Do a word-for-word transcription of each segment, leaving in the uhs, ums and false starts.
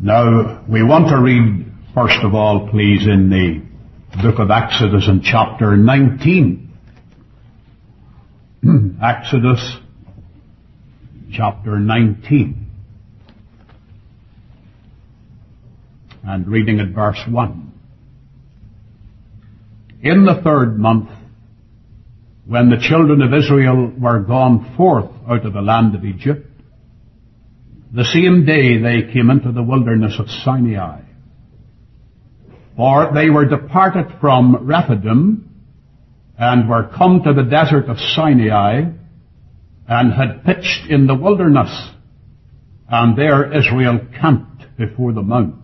Now, we want to read, first of all, please, in the book of Exodus in chapter nineteen. Exodus chapter nineteen. And reading at verse one. In the third month, when the children of Israel were gone forth out of the land of Egypt, the same day they came into the wilderness of Sinai. For they were departed from Rephidim, and were come to the desert of Sinai, and had pitched in the wilderness, and there Israel camped before the mount.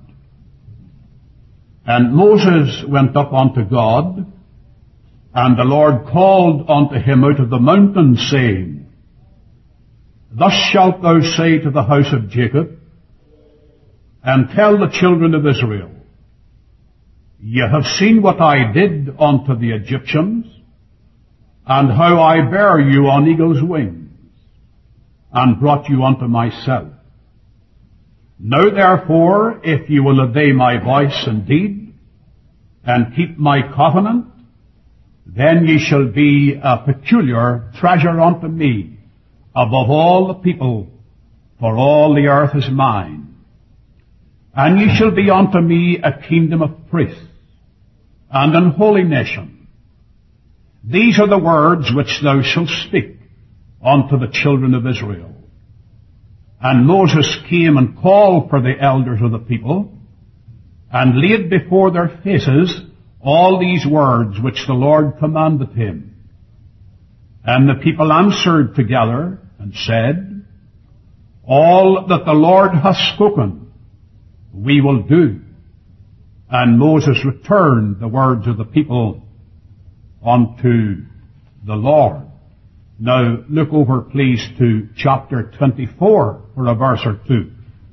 And Moses went up unto God, and the Lord called unto him out of the mountain, saying, Thus shalt thou say to the house of Jacob, and tell the children of Israel, Ye have seen what I did unto the Egyptians, and how I bare you on eagle's wings, and brought you unto myself. Now therefore, if you will obey my voice indeed, and keep my covenant, then ye shall be a peculiar treasure unto me, above all the people, for all the earth is mine. And ye shall be unto me a kingdom of priests, and an holy nation. These are the words which thou shalt speak unto the children of Israel. And Moses came and called for the elders of the people, and laid before their faces all these words which the Lord commanded him. And the people answered together and said, All that the Lord hath spoken, we will do. And Moses returned the words of the people unto the Lord. Now look over, please, to chapter twenty-four for a verse or two.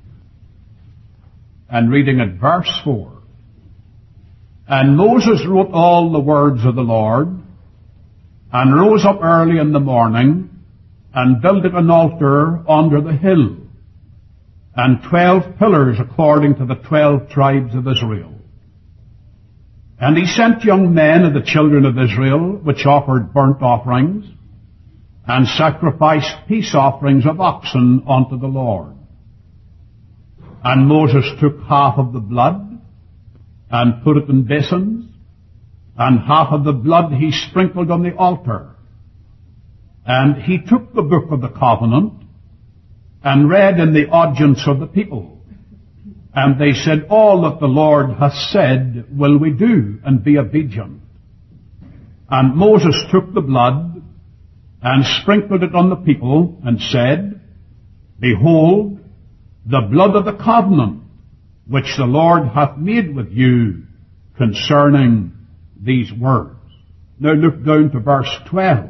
And reading at verse four. And Moses wrote all the words of the Lord, and rose up early in the morning, and builded an altar under the hill, and twelve pillars according to the twelve tribes of Israel. And he sent young men of the children of Israel, which offered burnt offerings, and sacrificed peace offerings of oxen unto the Lord. And Moses took half of the blood, and put it in basins, and half of the blood he sprinkled on the altar. And he took the book of the covenant, and read in the audience of the people. And they said, All that the Lord hath said will we do, and be obedient. And Moses took the blood, and sprinkled it on the people, and said, Behold, the blood of the covenant, which the Lord hath made with you concerning these words. Now look down to verse twelve.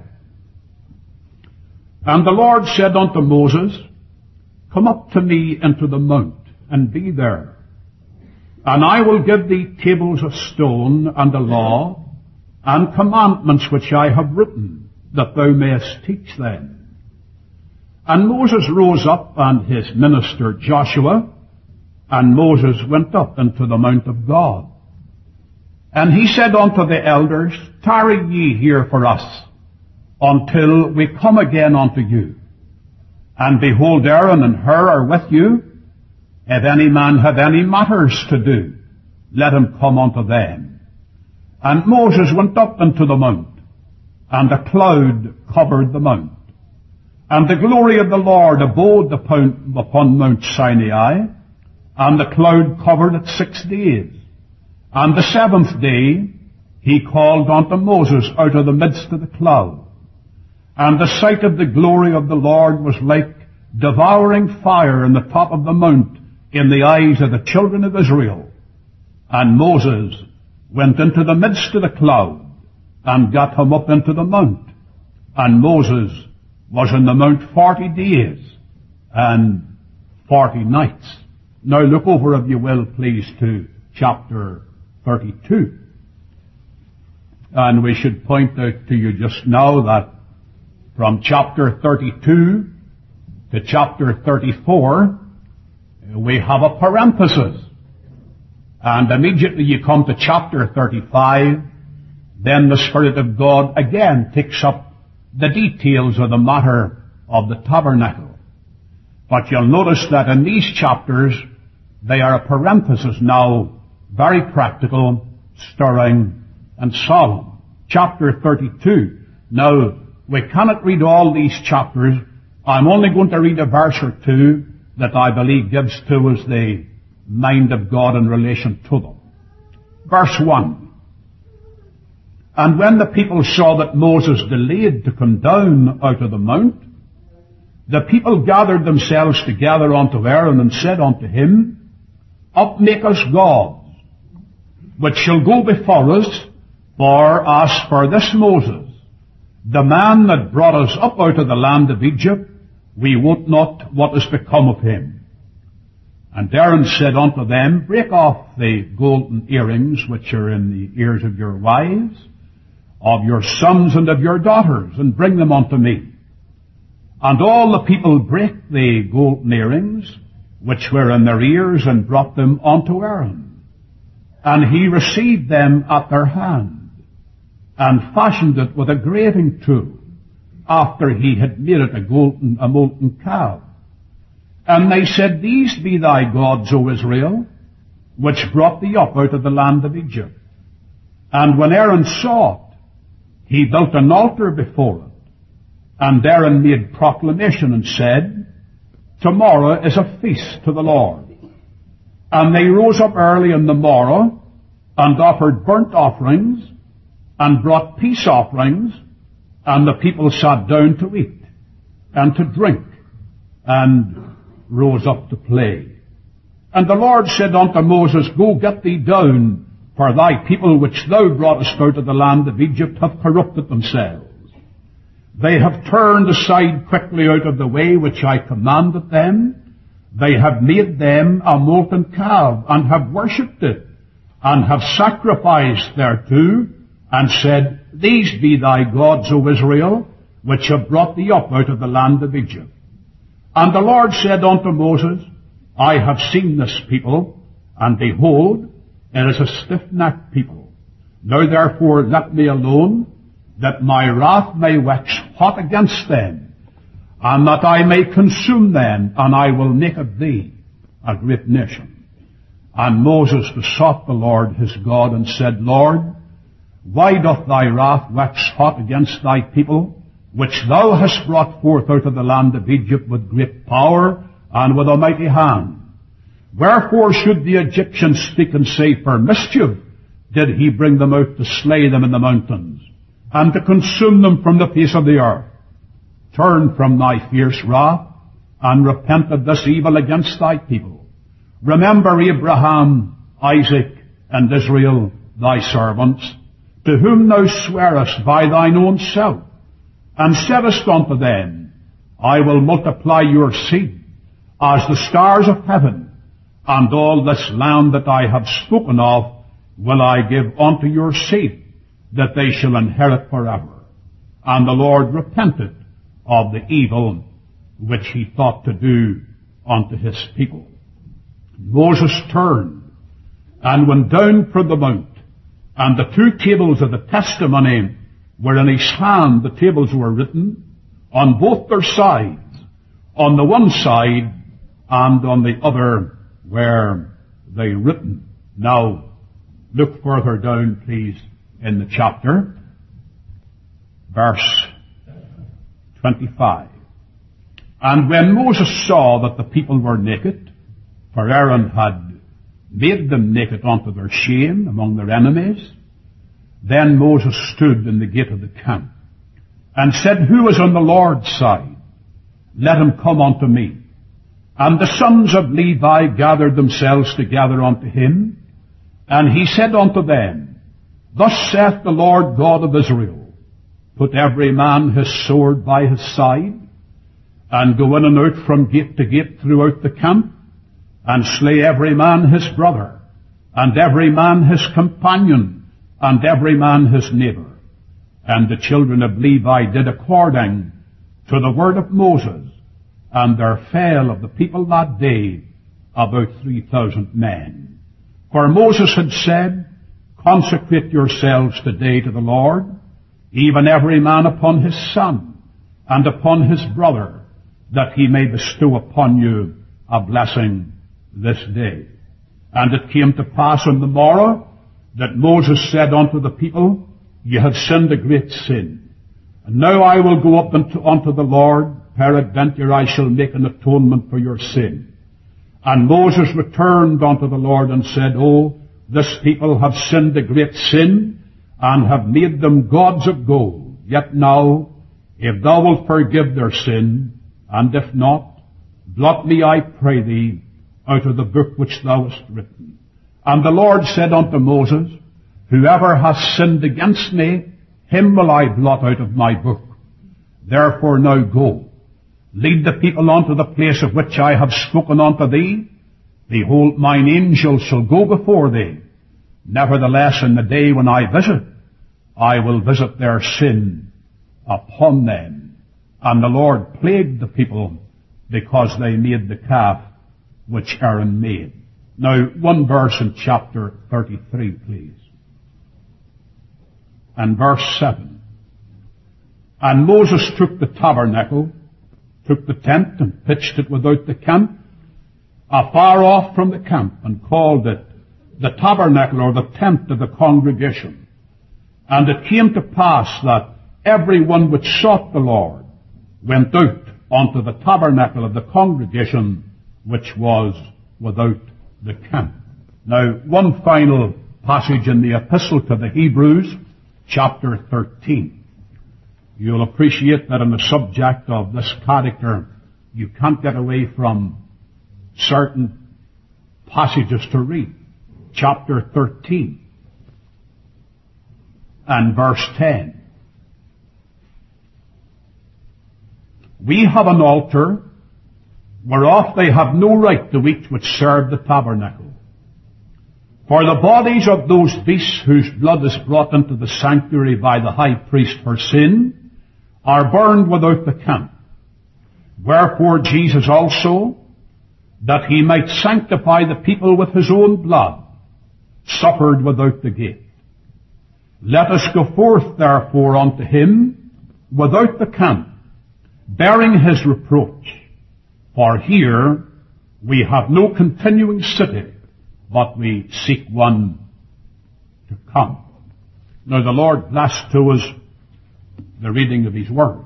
And the Lord said unto Moses, Come up to me into the mount, and be there. And I will give thee tables of stone, and a law, and commandments which I have written, that thou mayest teach them. And Moses rose up, and his minister Joshua, and Moses went up into the mount of God. And he said unto the elders, Tarry ye here for us, until we come again unto you. And behold, Aaron and Hur are with you. If any man have any matters to do, let him come unto them. And Moses went up into the mount, and a cloud covered the mount. And the glory of the Lord abode upon Mount Sinai, and the cloud covered it six days. And the seventh day he called unto Moses out of the midst of the cloud. And the sight of the glory of the Lord was like devouring fire in the top of the mount in the eyes of the children of Israel. And Moses went into the midst of the cloud, and got him up into the mount. And Moses was in the mount forty days and forty nights. Now look over, if you will, please, to chapter thirty-two. And we should point out to you just now that from chapter thirty-two to chapter thirty-four we have a parenthesis. And immediately you come to chapter thirty-five, then the Spirit of God again takes up the details of the matter of the tabernacle. But you'll notice that in these chapters, they are a parenthesis now, very practical, stirring, and solemn. Chapter thirty-two. Now, we cannot read all these chapters. I'm only going to read a verse or two that I believe gives to us the mind of God in relation to them. Verse one. And when the people saw that Moses delayed to come down out of the mount, the people gathered themselves together unto Aaron and said unto him, Up make us gods, which shall go before us, for as for this Moses, the man that brought us up out of the land of Egypt, we wot not what is become of him. And Aaron said unto them, Break off the golden earrings which are in the ears of your wives, of your sons and of your daughters, and bring them unto me. And all the people brake the golden earrings which were in their ears, and brought them unto Aaron. And he received them at their hand, and fashioned it with a graving tool, after he had made it a golden, a molten calf. And they said, These be thy gods, O Israel, which brought thee up out of the land of Egypt. And when Aaron saw it, he built an altar before it. And Aaron made proclamation and said, Tomorrow is a feast to the Lord. And they rose up early in the morrow, and offered burnt offerings, and brought peace offerings, and the people sat down to eat, and to drink, and rose up to play. And the Lord said unto Moses, Go get thee down, for thy people which thou broughtest out of the land of Egypt have corrupted themselves. They have turned aside quickly out of the way which I commanded them. They have made them a molten calf, and have worshipped it, and have sacrificed thereto, and said, These be thy gods, O Israel, which have brought thee up out of the land of Egypt. And the Lord said unto Moses, I have seen this people, and behold, it is a stiff-necked people. Now therefore let me alone, that my wrath may wax hot against them, and that I may consume them, and I will make of thee a great nation. And Moses besought the Lord his God, and said, Lord, why doth thy wrath wax hot against thy people, which thou hast brought forth out of the land of Egypt with great power and with a mighty hand? Wherefore should the Egyptians speak and say, For mischief did he bring them out to slay them in the mountains, and to consume them from the face of the earth? Turn from thy fierce wrath, and repent of this evil against thy people. Remember Abraham, Isaac, and Israel, thy servants, to whom thou swearest by thine own self, and saidest unto them, I will multiply your seed as the stars of heaven, and all this land that I have spoken of will I give unto your seed, that they shall inherit forever. And the Lord repented of the evil which he thought to do unto his people. Moses turned and went down from the mount, and the two tables of the testimony were in his hand. The tables were written on both their sides, on the one side and on the other were they written. Now, look further down, please, in the chapter, verse twenty-five. And when Moses saw that the people were naked, for Aaron had made them naked unto their shame among their enemies, then Moses stood in the gate of the camp, and said, Who is on the Lord's side? Let him come unto me. And the sons of Levi gathered themselves together unto him, and he said unto them, Thus saith the Lord God of Israel, Put every man his sword by his side, and go in and out from gate to gate throughout the camp, and slay every man his brother, and every man his companion, and every man his neighbor. And the children of Levi did according to the word of Moses, and there fell of the people that day about three thousand men. For Moses had said, consecrate yourselves today to the Lord, even every man upon his son, and upon his brother, that he may bestow upon you a blessing this day. And it came to pass on the morrow, that Moses said unto the people, Ye have sinned a great sin. And now I will go up unto, unto the Lord, peradventure I shall make an atonement for your sin. And Moses returned unto the Lord and said, Oh, this people have sinned a great sin, and have made them gods of gold. Yet now, if thou wilt forgive their sin, and if not, blot me, I pray thee, out of the book which thou hast written. And the Lord said unto Moses, Whoever hath sinned against me, him will I blot out of my book. Therefore now go, lead the people unto the place of which I have spoken unto thee. Behold, mine angel shall go before thee. Nevertheless, in the day when I visit, I will visit their sin upon them. And the Lord plagued the people because they made the calf which Aaron made. Now, one verse in chapter thirty-three, please. And verse seven. And Moses took the tabernacle, took the tent, and pitched it without the camp, afar off from the camp, and called it the tabernacle, or the tent of the congregation. And it came to pass that every one which sought the Lord went out unto the tabernacle of the congregation, which was without the camp. Now, one final passage in the epistle to the Hebrews, chapter thirteen. You'll appreciate that on the subject of this character, you can't get away from certain passages to read. Chapter thirteen and verse ten. We have an altar whereof they have no right to eat which serve the tabernacle. For the bodies of those beasts whose blood is brought into the sanctuary by the high priest for sin are burned without the camp. Wherefore Jesus also, that he might sanctify the people with his own blood, suffered without the gate. Let us go forth therefore unto him without the camp, bearing his reproach. For here we have no continuing city, but we seek one to come. Now the Lord bless to us the reading of his word.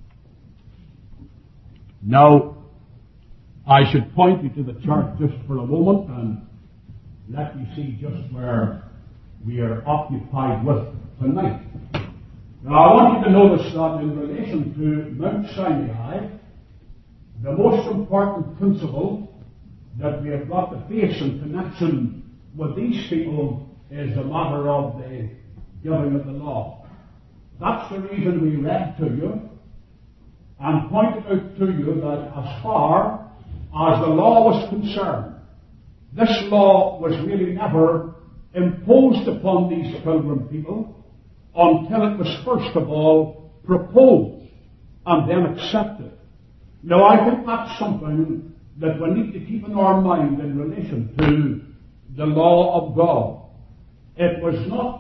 Now, I should point you to the chart just for a moment and let you see just where we are occupied with tonight. Now, I want you to notice that in relation to Mount Sinai, the most important principle that we have got to face in connection with these people is the matter of the giving of the law. That's the reason we read to you and pointed out to you that as far as the law was concerned, this law was really never imposed upon these pilgrim people until it was first of all proposed and then accepted. Now, I think that's something that we need to keep in our mind in relation to the law of God. It was not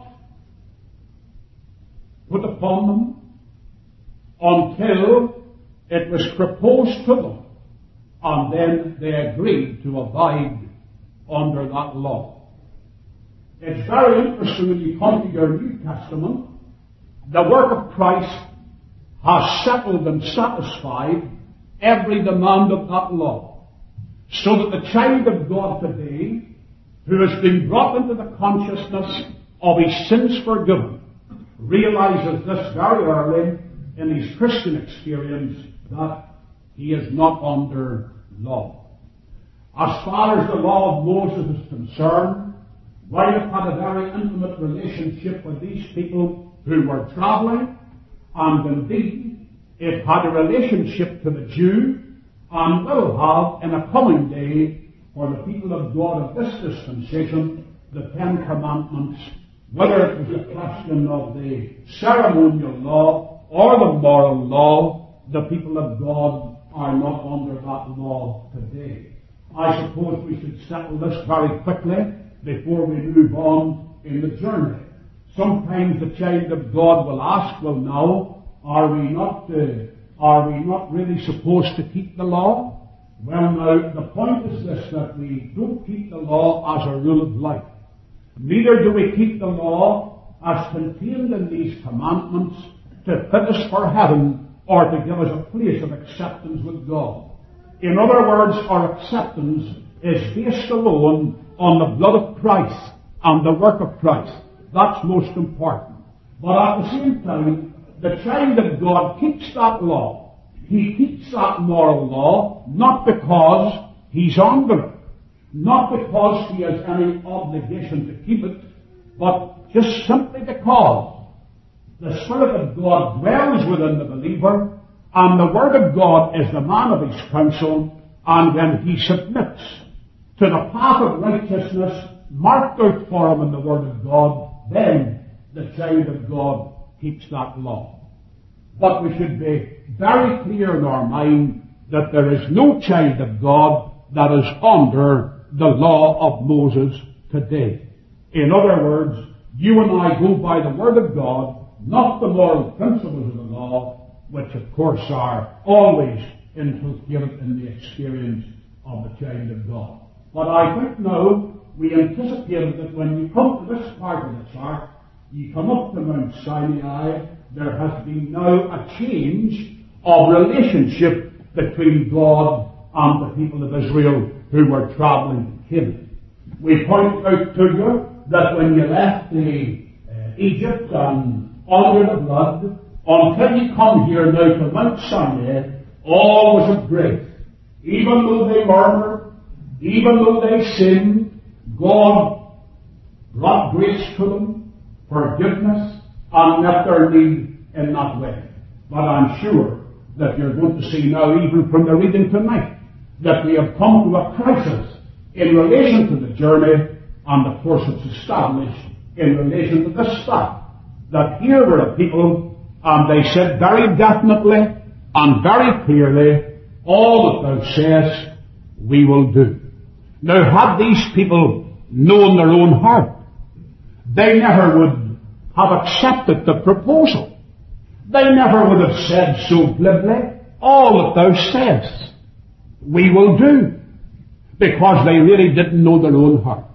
put upon them until it was proposed to them, and then they agreed to abide under that law. It's very interesting when you come to your New Testament, the work of Christ has settled and satisfied every demand of that law, so that the child of God today, who has been brought into the consciousness of his sins forgiven, realizes this very early in his Christian experience that he is not under law. As far as the law of Moses is concerned, while it had a very intimate relationship with these people who were traveling, and indeed it had a relationship to the Jew, and will have in a coming day for the people of God of this dispensation, the Ten Commandments, whether it was a question of the ceremonial law or the moral law, the people of God are not under that law today. I suppose we should settle this very quickly before we move on in the journey. Sometimes the child of God will ask, well now, are we not, uh, are we not really supposed to keep the law? Well now, the point is this, that we don't keep the law as a rule of life. Neither do we keep the law as contained in these commandments to fit us for heaven or to give us a place of acceptance with God. In other words, our acceptance is based alone on the blood of Christ and the work of Christ. That's most important. But at the same time, the child of God keeps that law. He keeps that moral law not because he's under it, not because he has any obligation to keep it, but just simply because the Spirit of God dwells within the believer, and the Word of God is the man of his counsel, and when he submits to the path of righteousness marked out for him in the Word of God, then the child of God keeps that law. But we should be very clear in our mind that there is no child of God that is under the law of Moses today. In other words, you and I go by the Word of God, not the moral principles of the law, which of course are always inculcated in the experience of the child of God. But I think now we anticipated that when you come to this part of the chart, you come up to Mount Sinai, there has been now a change of relationship between God and the people of Israel who were travelling to Canaan. We point out to you that when you left the uh, Egypt and under the blood, until you come here now to Mount Sinai, all was of grace. Even though they murmured, even though they sinned, God brought grace to them, forgiveness, and met their need in that way. But I'm sure that you're going to see now, even from the reading tonight, that we have come to a crisis in relation to the journey, and of course it's established in relation to this fact, that here were a people, and they said very definitely and very clearly, all that thou sayest, we will do. Now, had these people known their own heart, they never would have accepted the proposal. They never would have said so glibly, all that thou sayest, we will do. Because they really didn't know their own heart.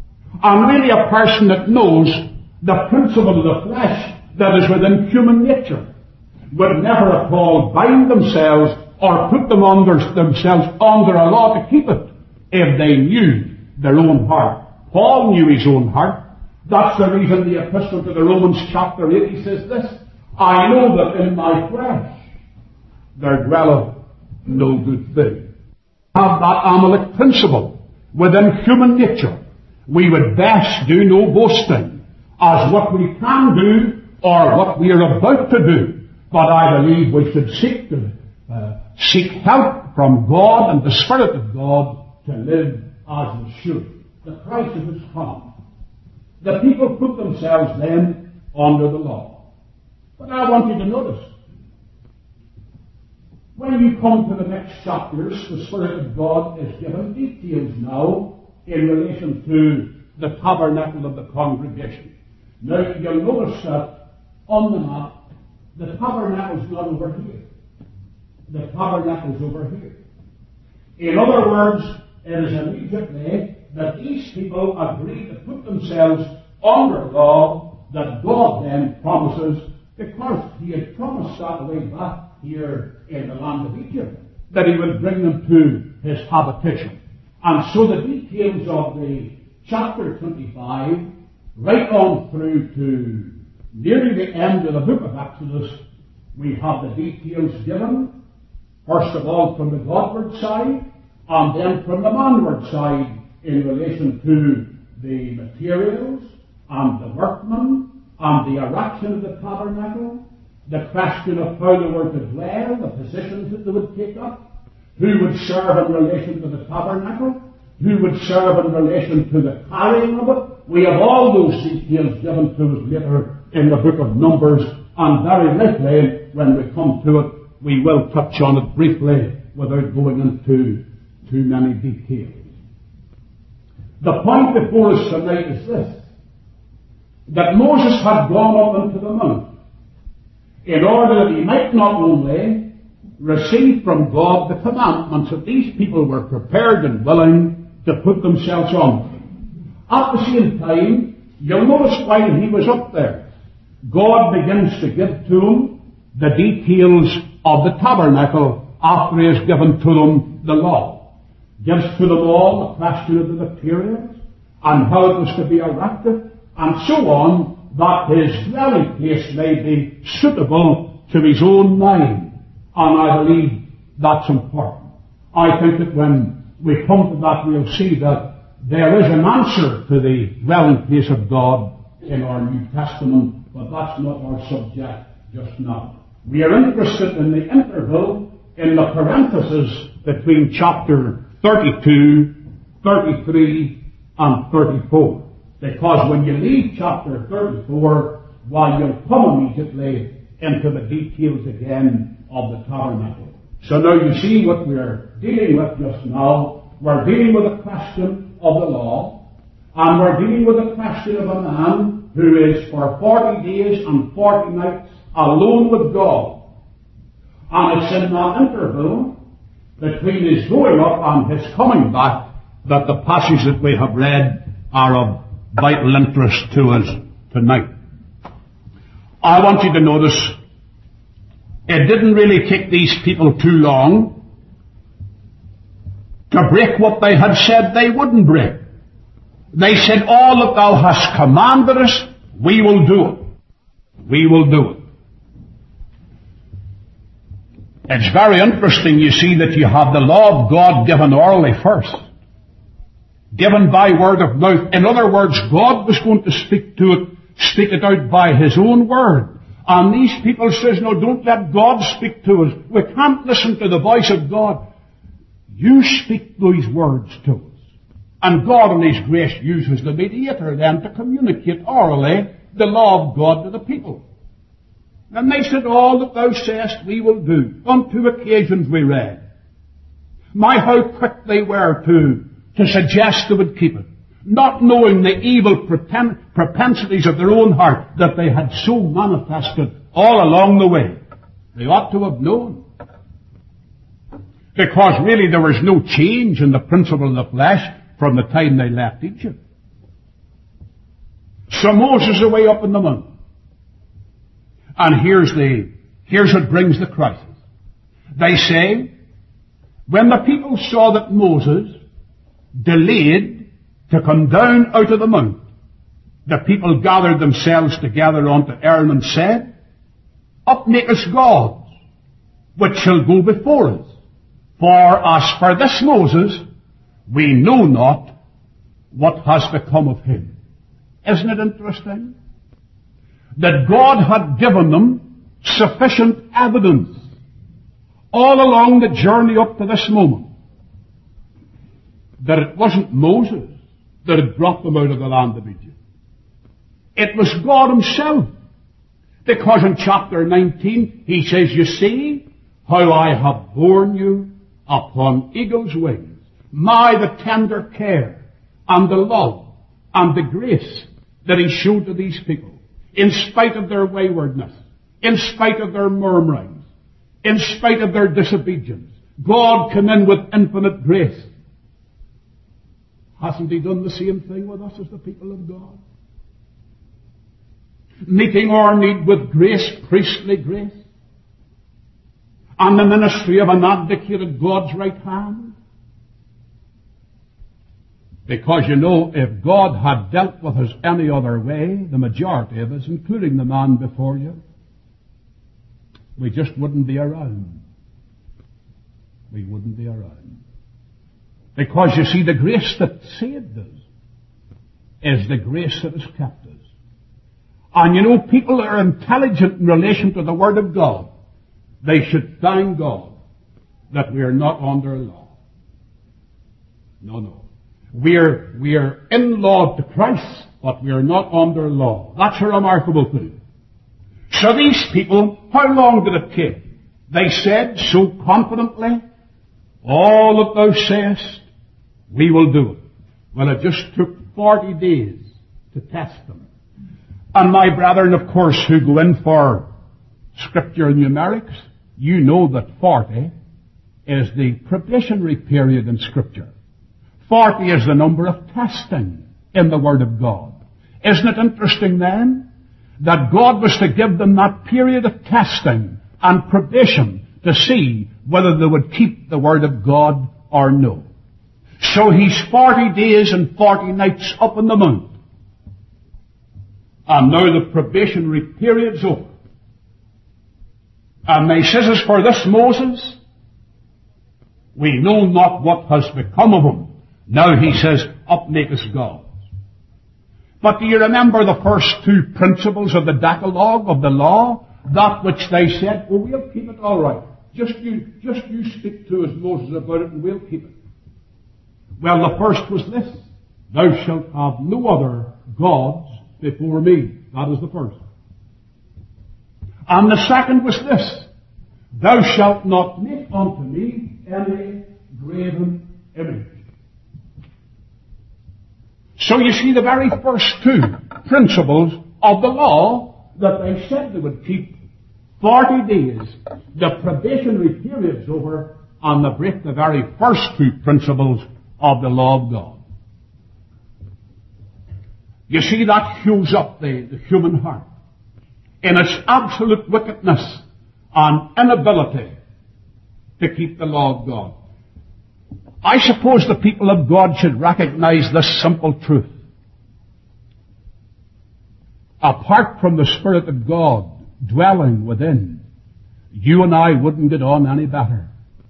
And really a person that knows the principle of the flesh that is within human nature would never at all bind themselves or put them under themselves under a law to keep it if they knew their own heart. Paul knew his own heart. That's the reason the epistle to the Romans chapter eight, he says this, I know that in my flesh there dwelleth no good thing. Have that Amalek principle within human nature. We would best do no boasting as what we can do or what we are about to do. But I believe we should seek to uh, seek help from God and the Spirit of God to live as we should. The crisis has come. The people put themselves then under the law. But I want you to notice, when you come to the next chapters, the Spirit of God is given details now in relation to the tabernacle of the congregation. Now, you'll notice that on the map, the tabernacle's not over here. The tabernacle's over here. In other words, it is immediately that these people agree to put themselves under law that God then promises, because he had promised that way back here in the land of Egypt, that he would bring them to his habitation. And so the details of the chapter twenty-five, right on through to nearly the end of the book of Exodus, we have the details given, first of all from the Godward side, and then from the manward side in relation to the materials and the workmen and the erection of the tabernacle, the question of how they were to dwell, the positions that they would take up, who would serve in relation to the tabernacle, who would serve in relation to the carrying of it. We have all those details given to us later in the book of Numbers, and very likely when we come to it, we will touch on it briefly without going into too many details. The point before us tonight is this, that Moses had gone up into the mount in order that he might not only receive from God the commandments that these people were prepared and willing to put themselves on. At the same time, you'll notice while he was up there, God begins to give to him the details of the tabernacle after he has given to them the law. Gives to them all the question of the materials and how it was to be erected and so on, that his dwelling place may be suitable to his own mind. And I believe that's important. I think that when we come to that, we'll see that there is an answer to the dwelling place of God in our New Testament, but that's not our subject just now. We are interested in the interval, in the parenthesis between chapter thirty-two, thirty-three, and thirty-four. Because when you leave chapter thirty-four, why, you'll come immediately into the details again of the tabernacle. So now you see what we're dealing with just now. We're dealing with the question of the law, and we're dealing with the question of a man who is for forty days and forty nights alone with God. And it's in that interval between his going up and his coming back that the passages that we have read are of vital interest to us tonight. I want you to notice it didn't really take these people too long to break what they had said they wouldn't break. They said, all that thou hast commanded us, we will do it. We will do it. It's very interesting, you see, that you have the law of God given orally first. Given by word of mouth. In other words, God was going to speak to it, speak it out by his own word. And these people says, no, don't let God speak to us. We can't listen to the voice of God. You speak those words to us. And God in his grace uses the mediator then to communicate orally the law of God to the people. And they said, all that thou sayest we will do. On two occasions we read. My, how quick they were to, to suggest they would keep it. Not knowing the evil preten- propensities of their own heart that they had so manifested all along the way. They ought to have known. Because really there was no change in the principle of the flesh from the time they left Egypt. So Moses is away up in the mountain. And here's the, here's what brings the crisis. They say, when the people saw that Moses delayed to come down out of the mount, the people gathered themselves together unto Aaron and said, up make us gods, which shall go before us. For as for this Moses, we know not what has become of him. Isn't it interesting? That God had given them sufficient evidence all along the journey up to this moment that it wasn't Moses that had brought them out of the land of Egypt. It was God himself. Because in chapter nineteen he says, you see how I have borne you upon eagle's wings. My, the tender care and the love and the grace that he showed to these people. In spite of their waywardness, in spite of their murmurings, in spite of their disobedience, God came in with infinite grace. Hasn't he done the same thing with us as the people of God? Meeting our need with grace, priestly grace, and the ministry of an advocate at God's right hand. Because, you know, if God had dealt with us any other way, the majority of us, including the man before you, we just wouldn't be around. We wouldn't be around. Because, you see, the grace that saved us is the grace that has kept us. And, you know, people that are intelligent in relation to the Word of God, they should thank God that we are not under law. No, no. We're, we're in law to Christ, but we are not under law. That's a remarkable thing. So these people, how long did it take? They said so confidently All that thou sayest, we will do it. Well, it just took forty days to test them. And my brethren, of course, who go in for scripture numerics, you know that forty is the probationary period in scripture. forty is the number of testing in the Word of God. Isn't it interesting then that God was to give them that period of testing and probation to see whether they would keep the Word of God or no. So he's forty days and forty nights up on the mount. And now the probationary period's over. And he says, as for this Moses, we know not what has become of him. Now he says, up make us gods. But do you remember the first two principles of the Decalogue, of the law? That which they said, well, we'll keep it all right. Just you, just you speak to us, Moses, about it, and we'll keep it. Well, the first was this: thou shalt have no other gods before me. That is the first. And the second was this: thou shalt not make unto me any graven image. So you see, the very first two principles of the law that they said they would keep, forty days, the probationary period's over, and they break the very first two principles of the law of God. You see, that hews up the, the human heart in its absolute wickedness and inability to keep the law of God. I suppose the people of God should recognize this simple truth. Apart from the Spirit of God dwelling within, you and I wouldn't get on any better.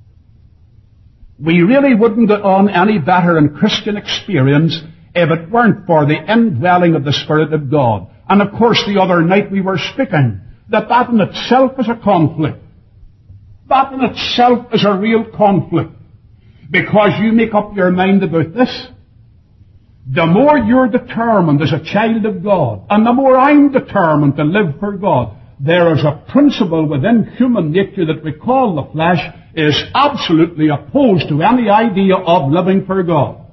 We really wouldn't get on any better in Christian experience if it weren't for the indwelling of the Spirit of God. And of course, the other night we were speaking that that in itself is a conflict. That in itself is a real conflict. Because you make up your mind about this, the more you're determined as a child of God, and the more I'm determined to live for God, there is a principle within human nature that we call the flesh is absolutely opposed to any idea of living for God.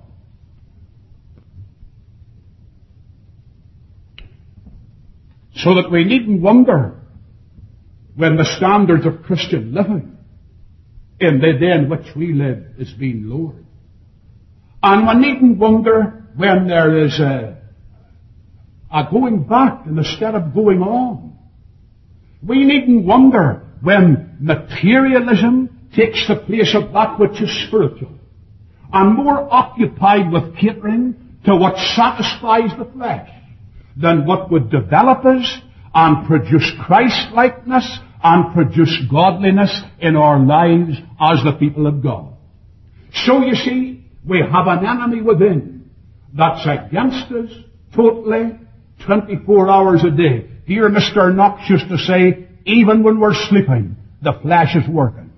So that we needn't wonder when the standards of Christian living in the day in which we live is being lowered. And we needn't wonder when there is a, a going back instead of going on. We needn't wonder when materialism takes the place of that which is spiritual, and more occupied with catering to what satisfies the flesh than what would develop us and produce Christ-likeness and produce godliness in our lives as the people of God. So you see, we have an enemy within that's against us totally twenty-four hours a day. Dear Mister Knox used to say, even when we're sleeping, the flesh is working.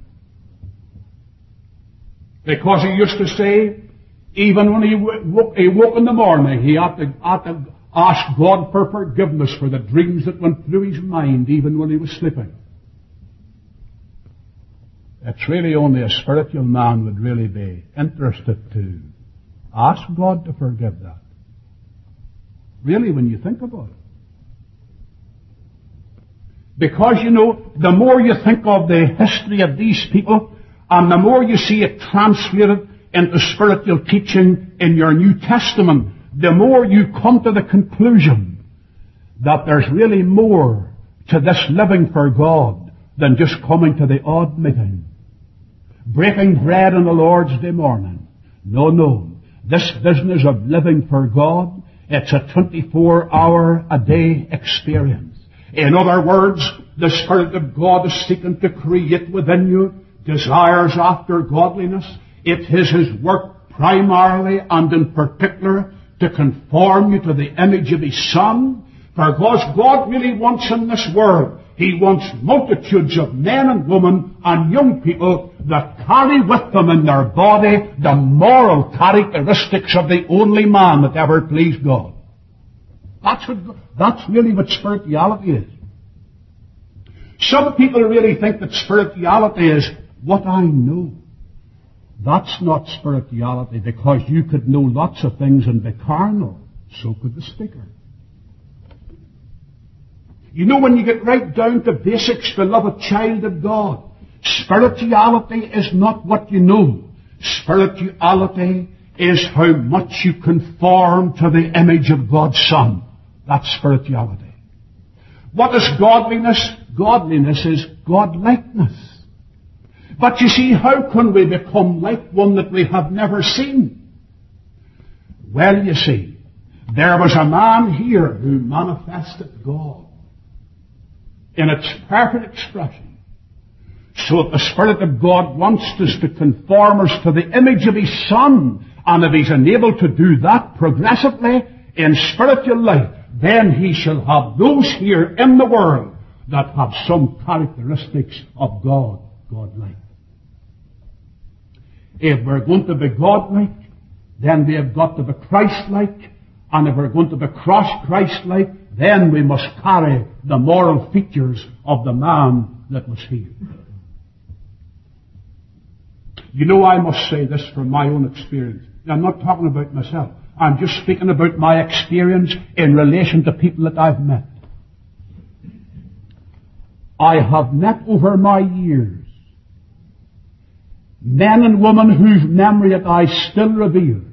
Because he used to say, even when he woke, he woke in the morning, he had to, had to ask God for forgiveness for the dreams that went through his mind even when he was sleeping. It's really only a spiritual man would really be interested to ask God to forgive that. Really, when you think about it. Because, you know, the more you think of the history of these people, and the more you see it translated into spiritual teaching in your New Testament, the more you come to the conclusion that there's really more to this living for God than just coming to the odd meeting. Breaking bread on the Lord's Day morning. No, no. This business of living for God, it's a twenty-four hour a day experience. In other words, the Spirit of God is seeking to create within you desires after godliness. It is His work primarily and in particular to conform you to the image of His Son. Because God really wants in this world, He wants multitudes of men and women and young people that carry with them in their body the moral characteristics of the only man that ever pleased God. That's what, that's really what spirituality is. Some people really think that spirituality is what I know. That's not spirituality, because you could know lots of things and be carnal. So could the speaker. You know, when you get right down to basics, beloved child of God, spirituality is not what you know. Spirituality is how much you conform to the image of God's Son. That's spirituality. What is godliness? Godliness is godlikeness. But you see, how can we become like one that we have never seen? Well, you see, there was a man here who manifested God in its perfect expression. So that the Spirit of God wants us to conform us to the image of His Son. And if He's enabled to do that progressively in spiritual life, then He shall have those here in the world that have some characteristics of God, God-like. If we're going to be God-like, then we have got to be Christ-like. And if we're going to be cross-Christ-like, then we must carry the moral features of the man that was here. You know, I must say this from my own experience. I'm not talking about myself. I'm just speaking about my experience in relation to people that I've met. I have met over my years men and women whose memory that I still revere.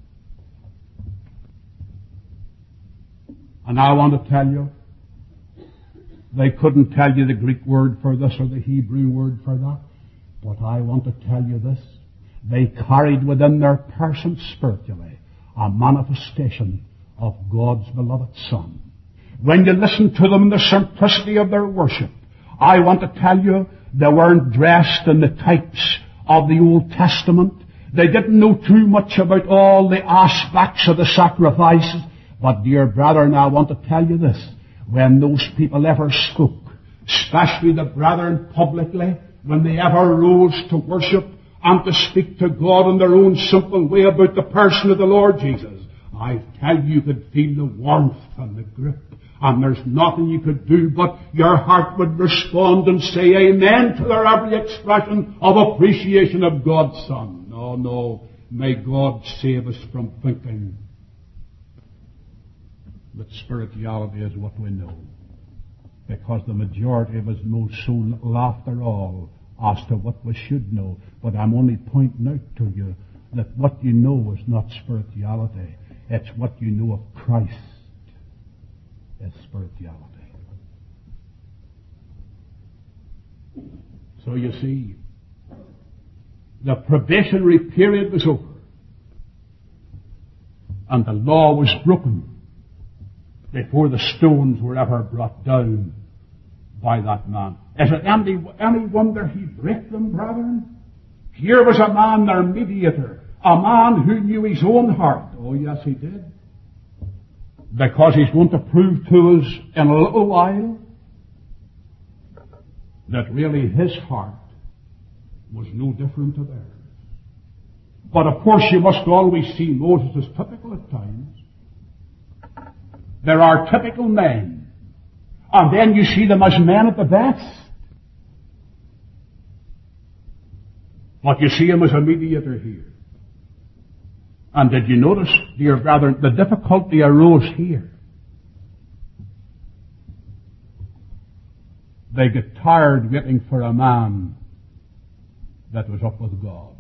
And I want to tell you, they couldn't tell you the Greek word for this or the Hebrew word for that. But I want to tell you this. They carried within their person spiritually a manifestation of God's beloved Son. When you listen to them in the simplicity of their worship, I want to tell you they weren't dressed in the types of the Old Testament. They didn't know too much about all the aspects of the sacrifices. But dear brethren, I want to tell you this. When those people ever spoke, especially the brethren publicly, when they ever rose to worship and to speak to God in their own simple way about the person of the Lord Jesus, I tell you, you could feel the warmth and the grip. And there's nothing you could do but your heart would respond and say amen to their every expression of appreciation of God's Son. No, no, may God save us from thinking that spirituality is what we know. Because the majority of us know so little after all as to what we should know. But I'm only pointing out to you that what you know is not spirituality. It's what you know of Christ is spirituality. So you see, the probationary period was over. And the law was broken before the stones were ever brought down by that man. Is it any, any wonder he brake them, brethren? Here was a man, their mediator, a man who knew his own heart. Oh yes, he did. Because he's going to prove to us in a little while that really his heart was no different to theirs. But of course you must always see Moses as typical at times. There are typical men, and then you see them as men at the best. But you see him as a mediator here. And did you notice, dear brethren, the difficulty arose here? They get tired waiting for a man that was up with God.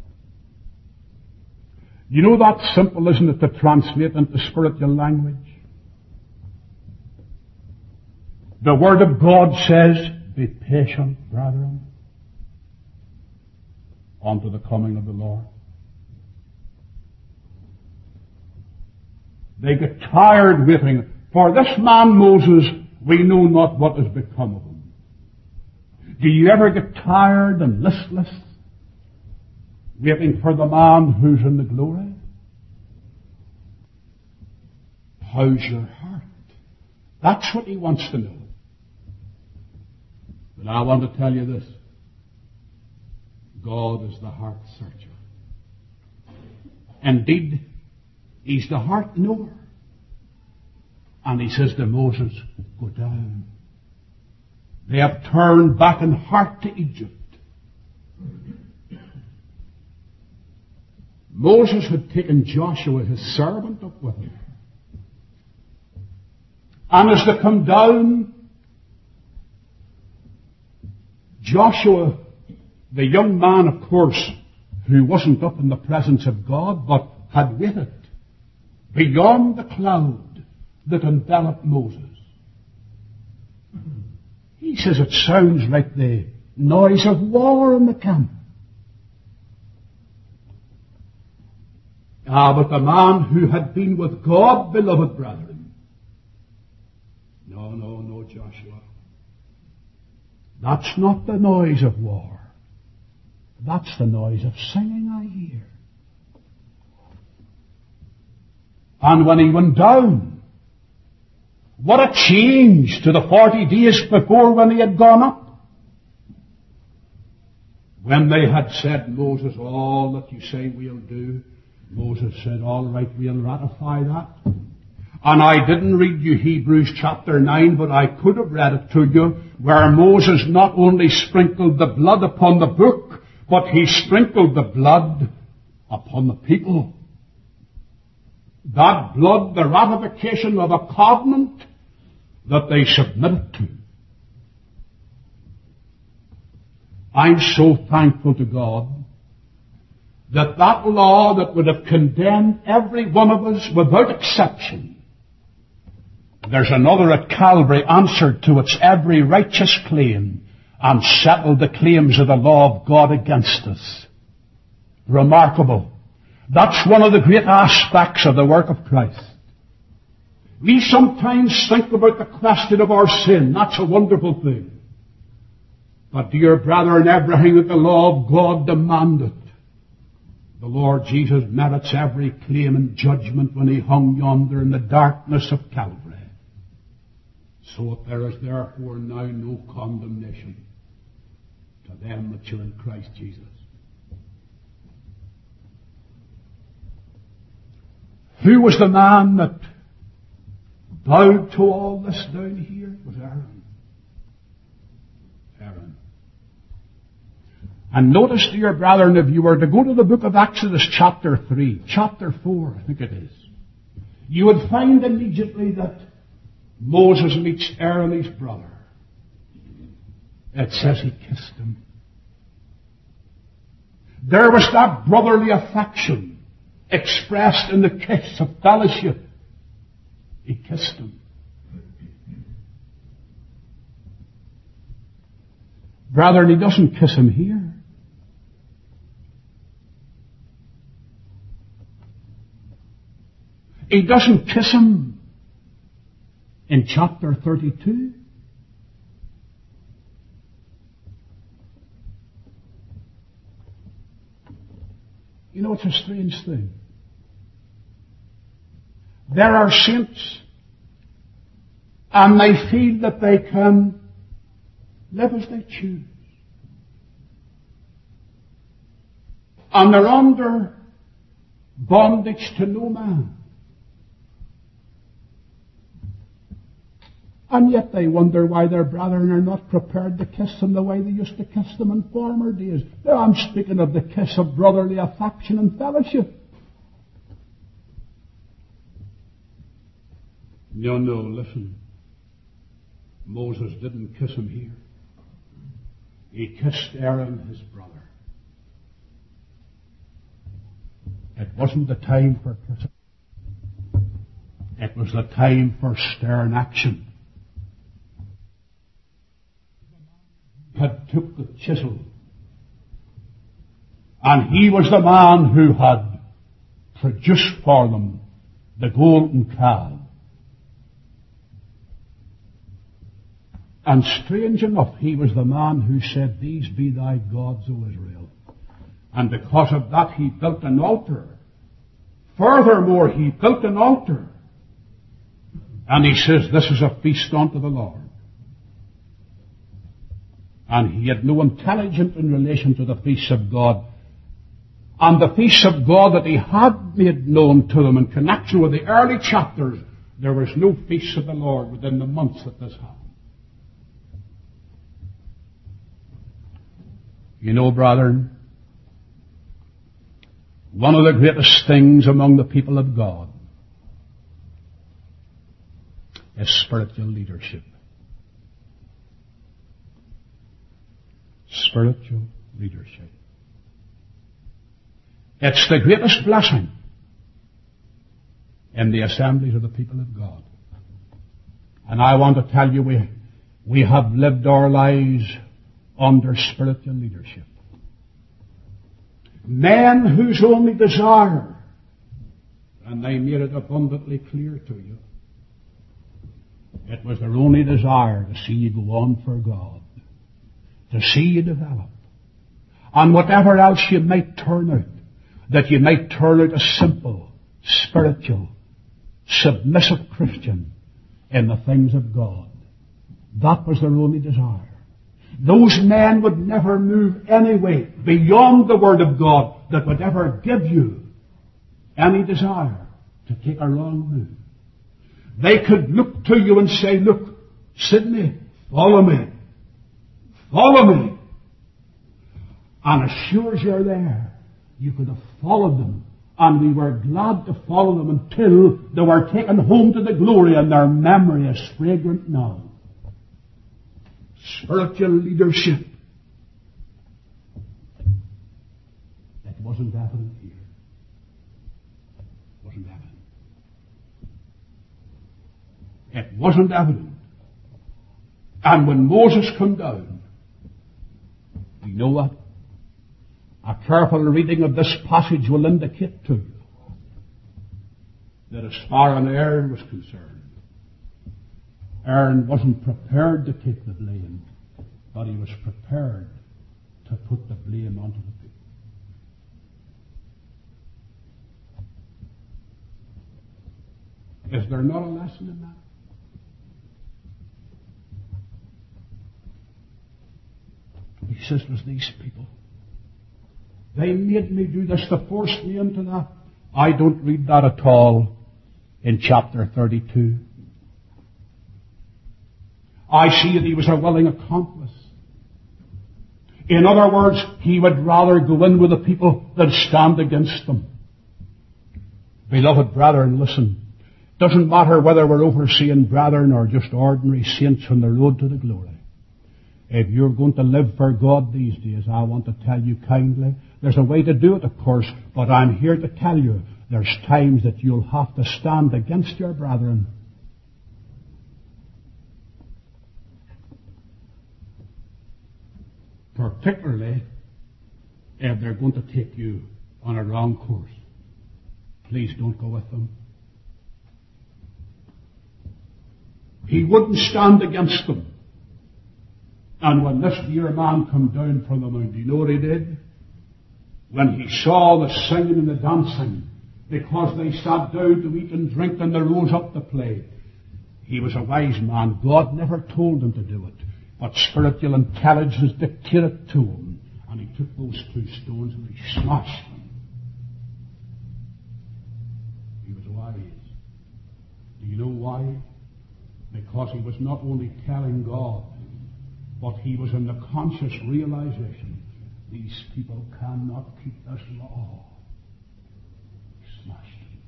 You know that's simple, isn't it, to translate into spiritual language? The Word of God says, be patient, brethren, unto the coming of the Lord. They get tired waiting. For this man Moses, we know not what has become of him. Do you ever get tired and listless waiting for the man who's in the glory? How's your heart? That's what he wants to know. But I want to tell you this. God is the heart searcher. Indeed, He's the heart knower. And He says to Moses, go down. They have turned back in heart to Egypt. Moses had taken Joshua, his servant, up with him. And as they come down, Joshua, the young man, of course, who wasn't up in the presence of God, but had waited beyond the cloud that enveloped Moses. He says it sounds like the noise of war in the camp. Ah, but the man who had been with God, beloved brethren, no, no, no, Joshua. That's not the noise of war. That's the noise of singing I hear. And when he went down, what a change to the forty days before when he had gone up. When they had said, Moses, all that you say we'll do, Moses said, all right, we'll ratify that. And I didn't read you Hebrews chapter nine, but I could have read it to you, where Moses not only sprinkled the blood upon the book, but he sprinkled the blood upon the people. That blood, the ratification of a covenant that they submitted to. I'm so thankful to God that that law that would have condemned every one of us without exception, there's another at Calvary answered to its every righteous claim and settled the claims of the law of God against us. Remarkable. That's one of the great aspects of the work of Christ. We sometimes think about the question of our sin. That's a wonderful thing. But dear brethren, everything that the law of God demanded, the Lord Jesus merits every claim and judgment when he hung yonder in the darkness of Calvary. So that there is therefore now no condemnation to them that are in Christ Jesus. Who was the man that bowed to all this down here? It was Aaron. Aaron. And notice, dear brethren, if you were to go to the book of Exodus chapter three, chapter four, I think it is, you would find immediately that Moses meets Aaron, his brother. It says he kissed him. There was that brotherly affection expressed in the kiss of fellowship. He kissed him. Brethren, he doesn't kiss him here. He doesn't kiss him in chapter thirty-two. You know, it's a strange thing. There are saints, and they feel that they can live as they choose. And they're under bondage to no man. And yet they wonder why their brethren are not prepared to kiss them the way they used to kiss them in former days. Now, I'm speaking of the kiss of brotherly affection and fellowship. No, no, listen. Moses didn't kiss him here. He kissed Aaron, his brother. It wasn't the time for kissing. It was the time for stern action. Had took the chisel, and he was the man who had produced for them the golden calf. And strange enough, he was the man who said, "These be thy gods, O Israel." And because of that, he built an altar. Furthermore, he built an altar. And he says, "This is a feast unto the Lord." And he had no intelligence in relation to the feasts of God. And the feasts of God that he had made known to them in connection with the early chapters, there was no feasts of the Lord within the months that this happened. You know, brethren, One of the greatest things among the people of God is spiritual leadership. Spiritual leadership. It's the greatest blessing in the assemblies of the people of God. And I want to tell you, we, we have lived our lives under spiritual leadership. Men whose only desire, and they made it abundantly clear to you, it was their only desire to see you go on for God, to see you develop. And whatever else you might turn out, that you might turn out a simple, spiritual, submissive Christian in the things of God. That was their only desire. Those men would never move any way beyond the Word of God that would ever give you any desire to take a wrong move. They could look to you and say, look, Sidney, follow me. Follow me. And as sure as you're there, you could have followed them. And we were glad to follow them until they were taken home to the glory and their memory is fragrant now. Spiritual leadership. It wasn't evident here. It wasn't evident. It wasn't evident. And when Moses came down, you know what? A careful reading of this passage will indicate to you that as far as Aaron was concerned, Aaron wasn't prepared to take the blame, but he was prepared to put the blame onto the people. Is there not a lesson in that? He says, was these people. They made me do this, they forced me into that. I don't read that at all in chapter thirty-two. I see that he was a willing accomplice. In other words, he would rather go in with the people than stand against them. Beloved brethren, listen. Doesn't matter whether we're overseeing brethren or just ordinary saints on the road to the glory. If you're going to live for God these days, I want to tell you kindly, there's a way to do it, of course, but I'm here to tell you, there's times that you'll have to stand against your brethren. Particularly if they're going to take you on a wrong course. Please don't go with them. He wouldn't stand against them. And when this dear man come down from the mount, do you know what he did? When he saw the singing and the dancing, because they sat down to eat and drink and they rose up to play, he was a wise man. God never told him to do it, but spiritual intelligence dictated to him. And he took those two stones and he smashed them. He was wise. Do you know why? Because he was not only telling God, but he was in the conscious realization, these people cannot keep this law. He smashed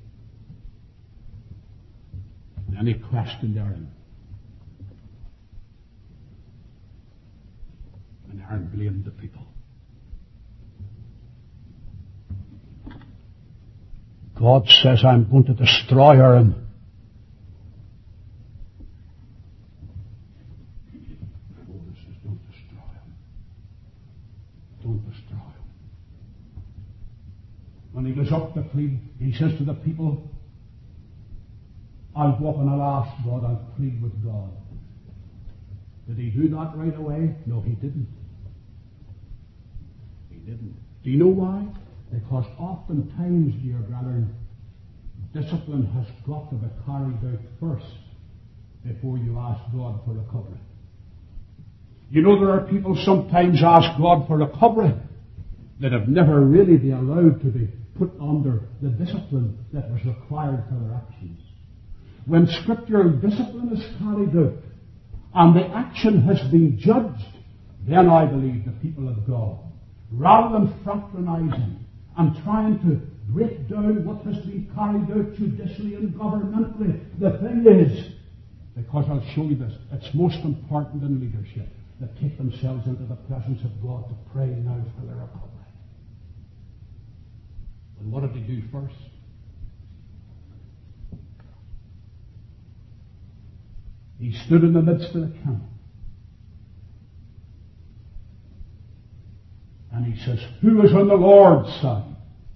it. And then he questioned Aaron. And Aaron blamed the people. God says, I'm going to destroy Aaron. When he goes up to plead, he says to the people, I'll walk and I'll ask God, I'll plead with God. Did he do that right away? No, he didn't. He didn't. Do you know why? Because oftentimes, dear brethren, discipline has got to be carried out first before you ask God for recovery. You know, there are people sometimes ask God for recovery that have never really been allowed to be put under the discipline that was required for their actions. When scriptural discipline is carried out and the action has been judged, then I believe the people of God, rather than fraternizing and trying to break down what has been carried out judicially and governmentally. The thing is, because I'll show you this, it's most important in leadership that take themselves into the presence of God to pray now for their recovery. And what did he do first? He stood in the midst of the camp. And he says, who is on the Lord's side?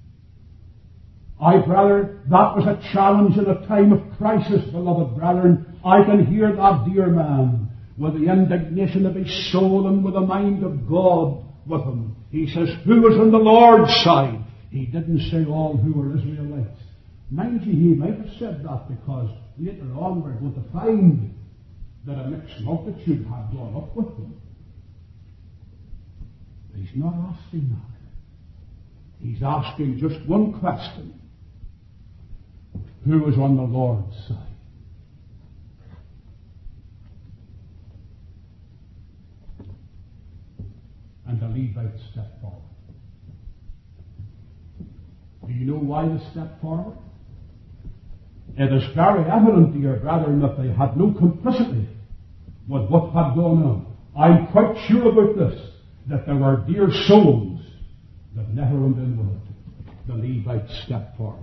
I, brother, that was a challenge in a time of crisis, beloved brethren. I can hear that dear man with the indignation of his soul and with the mind of God with him. He says, who is on the Lord's side? He didn't say all who were Israelites. Mind you, he might have said that because later on we're going to find that a mixed multitude had gone up with them. But he's not asking that. He's asking just one question. Who is on the Lord's side? And the Levites stepped forward. Do you know why they stepped forward? It is very evident, dear brethren, that they had no complicity with what had gone on. I'm quite sure about this, that there were dear souls that never went in with it. The Levites stepped forward.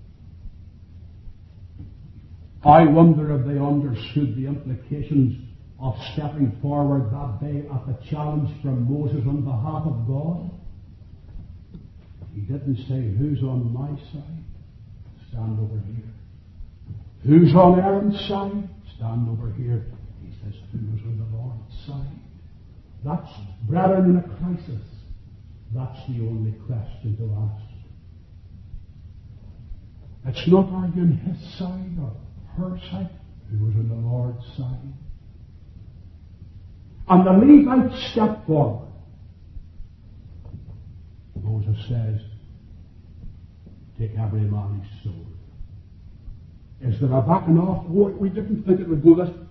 I wonder if they understood the implications of stepping forward that day at the challenge from Moses on behalf of God. He didn't say, who's on my side? Stand over here. Who's on Aaron's side? Stand over here. He says, who's on the Lord's side? That's, brethren, in a crisis, that's the only question to ask. It's not, are you on his side or her side? Who was on the Lord's side? And the Levites stepped forward. Moses says, take every man his sword. Is there a backing off? Oh, we didn't think it would go this.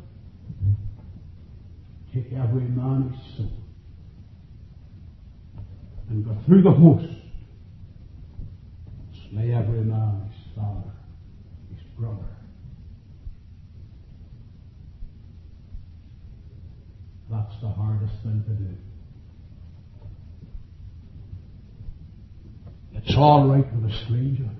Take every man his sword. And go through the host. Slay every man his father, his brother. That's the hardest thing to do. It's all right with a stranger.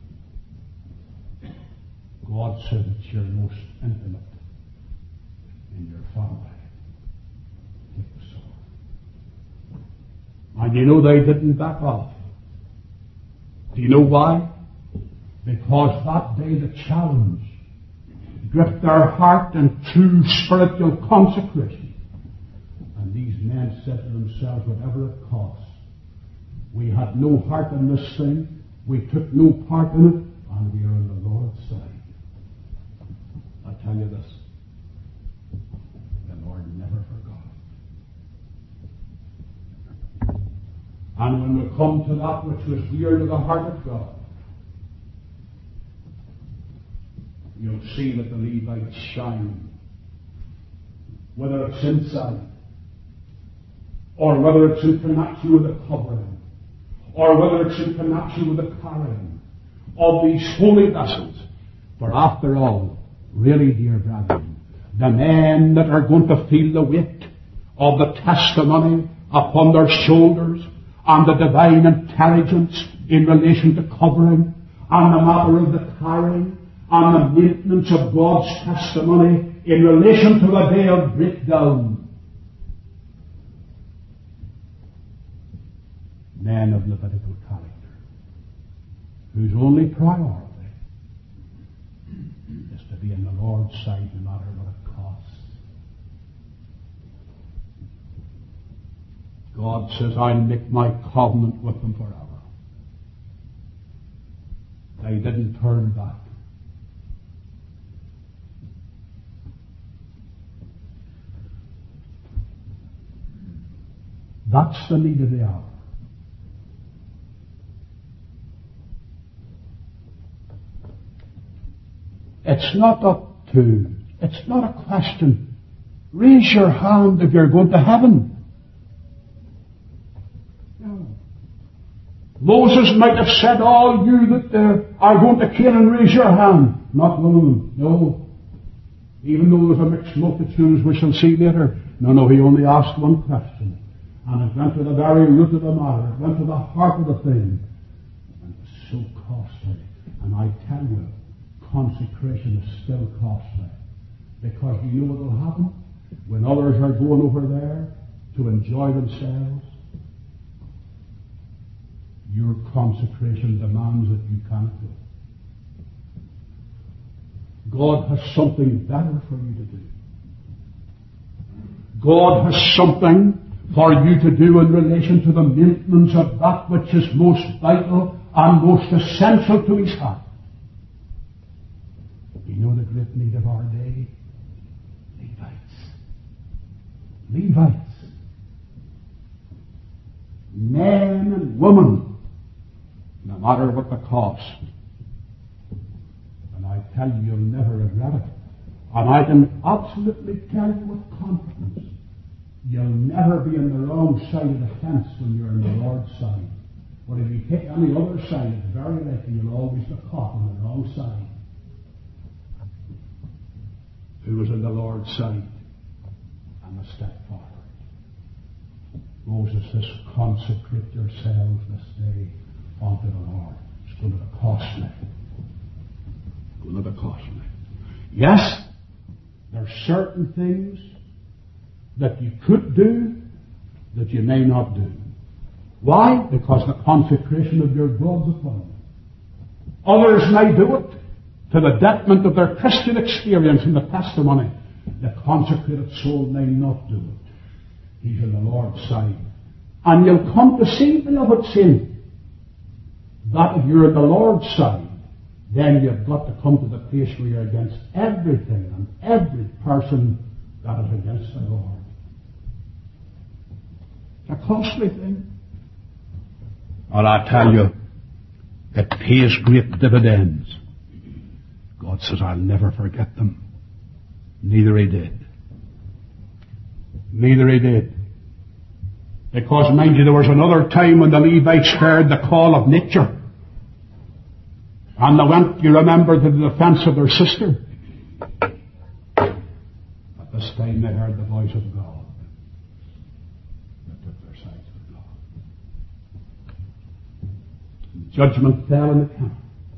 God says it's your most intimate in your family. Take the sword. And you know they didn't back off. Do you know why? Because that day the challenge gripped their heart in true spiritual consecration. And these men said to themselves, whatever it costs, we had no heart in this thing, we took no part in it, and we are on the Lord's side. I tell you this, the Lord never forgot. And when we come to that which was dear to the heart of God, you'll see that the Levites shine, whether it's inside, or whether it's in connection with the covering, or whether it's in connection with the carrying of these holy vessels. For after all, really, dear brethren, the men that are going to feel the weight of the testimony upon their shoulders and the divine intelligence in relation to covering and the matter of the carrying and the maintenance of God's testimony in relation to the day of breakdown. Men of Levitical character, whose only priority is to be on the Lord's side no matter what it costs. God says, I'll make my covenant with them forever. They didn't turn back. That's the need of the hour. It's not up to, it's not a question. Raise your hand if you're going to heaven. No. Moses might have said, all you that uh, are going to Canaan, raise your hand. Not one of them. No. Even though there's a mixed multitude, as we shall see later. No, no, he only asked one question. And it went to the very root of the matter. It went to the heart of the thing. And it was so costly. And I tell you, consecration is still costly. Because you know what will happen? When others are going over there to enjoy themselves, your consecration demands that you can't go. God has something better for you to do. God has something for you to do in relation to the maintenance of that which is most vital and most essential to His heart. You know the great need of our day? Levites. Levites. Men and women, no matter what the cost. And I tell you, you'll never regret it. And I can absolutely tell you with confidence, you'll never be on the wrong side of the fence when you're on the Lord's side. But if you take any other side, it's very likely you'll always be caught on the wrong side. Who was on the Lord's side and a step forward? Moses says, consecrate yourselves this day unto the Lord. It's going to be costly. It's going to be costly. Yes, there are certain things that you could do that you may not do. Why? Because the consecration of your God's upon you. Others may do it to the detriment of their Christian experience and the testimony. The consecrated soul may not do it. He's on the Lord's side. And you'll come to see, beloved saint, that if you're on the Lord's side, then you've got to come to the place where you're against everything and every person that is against the Lord. It's a costly thing. Well, I tell you, it pays great dividends. God says, I'll never forget them. Neither He did. Neither He did. Because, mind you, there was another time when the Levites heard the call of nature. And they went, you remember, to the defense of their sister. At this time they heard the voice of God. They took their sides with God. And judgment fell in the camp.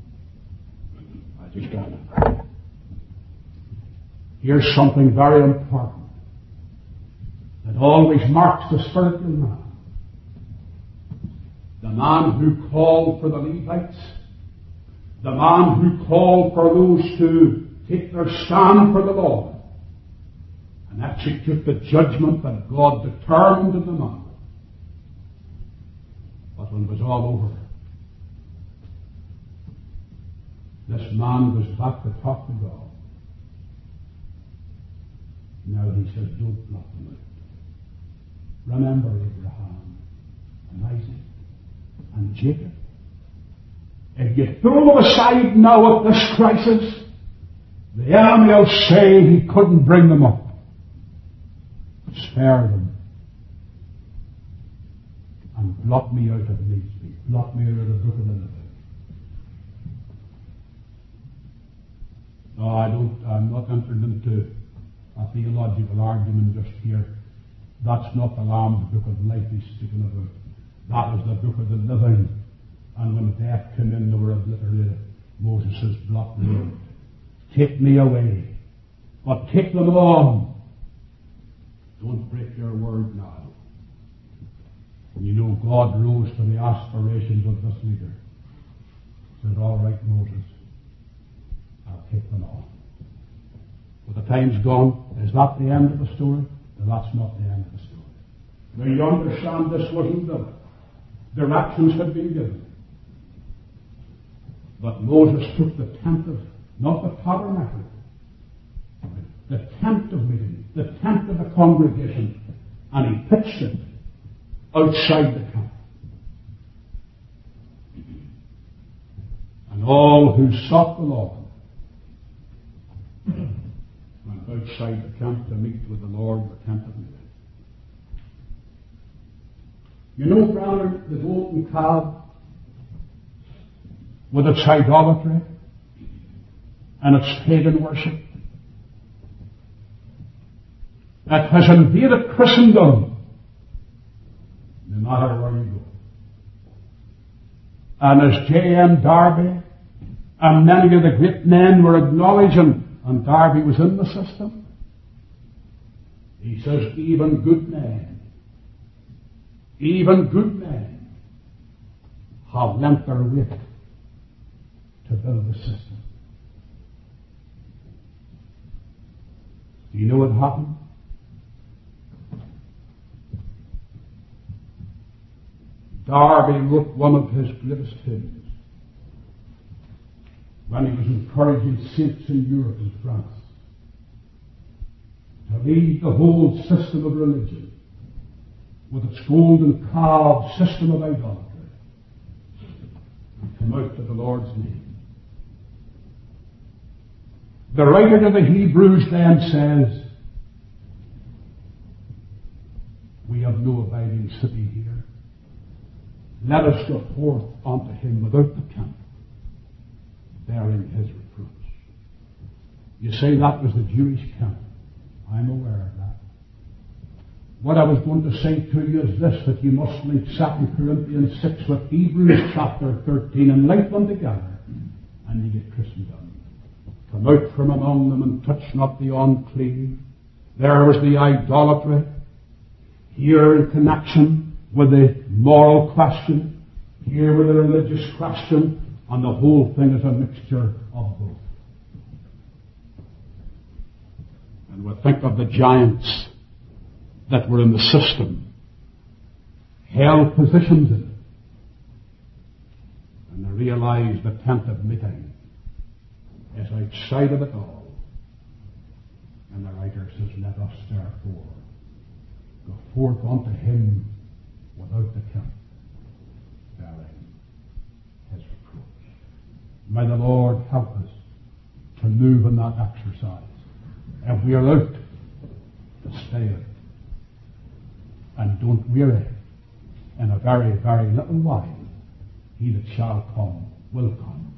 I just got it. Here's something very important that always marks the spiritual man. The man who called for the Levites, the man who called for those to take their stand for the Lord and execute the judgment that God determined in the matter. But when it was all over, this man was back to talk to God. Now he says, don't block them out. Remember Abraham and Isaac and Jacob. If you throw them aside now at this crisis, the enemy will say he couldn't bring them up. Spare them. And blot me out of needs be. Blot me out of the book of the living. No, I don't, I'm not entering into a theological argument just here. That's not the Lamb's book of life he's speaking about. That is the book of the living. And when death came in, they were obliterated. Moses says, blot me out. Take me away. But take them on. Don't break your word now. And you know God rose to the aspirations of this leader. He said, all right, Moses, I'll take them on. But the time's gone. Is that the end of the story? No, that's not the end of the story. Now you understand this wasn't done. Directions had been given. But Moses took the tent of, not the tabernacle, the tent of meeting, the tent of the congregation, and he pitched it outside the camp. And all who sought the Lord went outside the camp to meet with the Lord, the tent of meeting. You know, brother, the golden calf with its idolatry and its pagan worship. It has invaded Christendom, no matter where you go. And as J M Darby and many of the great men were acknowledging, and Darby was in the system, he says, even good men, even good men have lent their weight to build the system. Do you know what happened? Darby wrote one of his greatest hymns when he was encouraging saints in Europe and France to leave the whole system of religion with its golden calf system of idolatry and come out to the Lord's name. The writer to the Hebrews then says, we have no abiding city here. Let us go forth unto him without the camp, bearing his reproofs. You say that was the Jewish camp. I'm aware of that. What I was going to say to you is this, that you must link Second Corinthians six with Hebrews chapter thirteen and link them together, and you get Christendom. Come out from among them and touch not the unclean. There was the idolatry. Here in connection with the moral question, here with the religious question, and the whole thing is a mixture of both. And we think of the giants that were in the system, held positions in it, and they realize the tent of meeting is outside of it all. And the writer says, let us therefore go forth unto him without the camp, bearing his reproach. May the Lord help us to move in that exercise. If we are out, to stay out. And don't weary. In a very, very little while, he that shall come will come.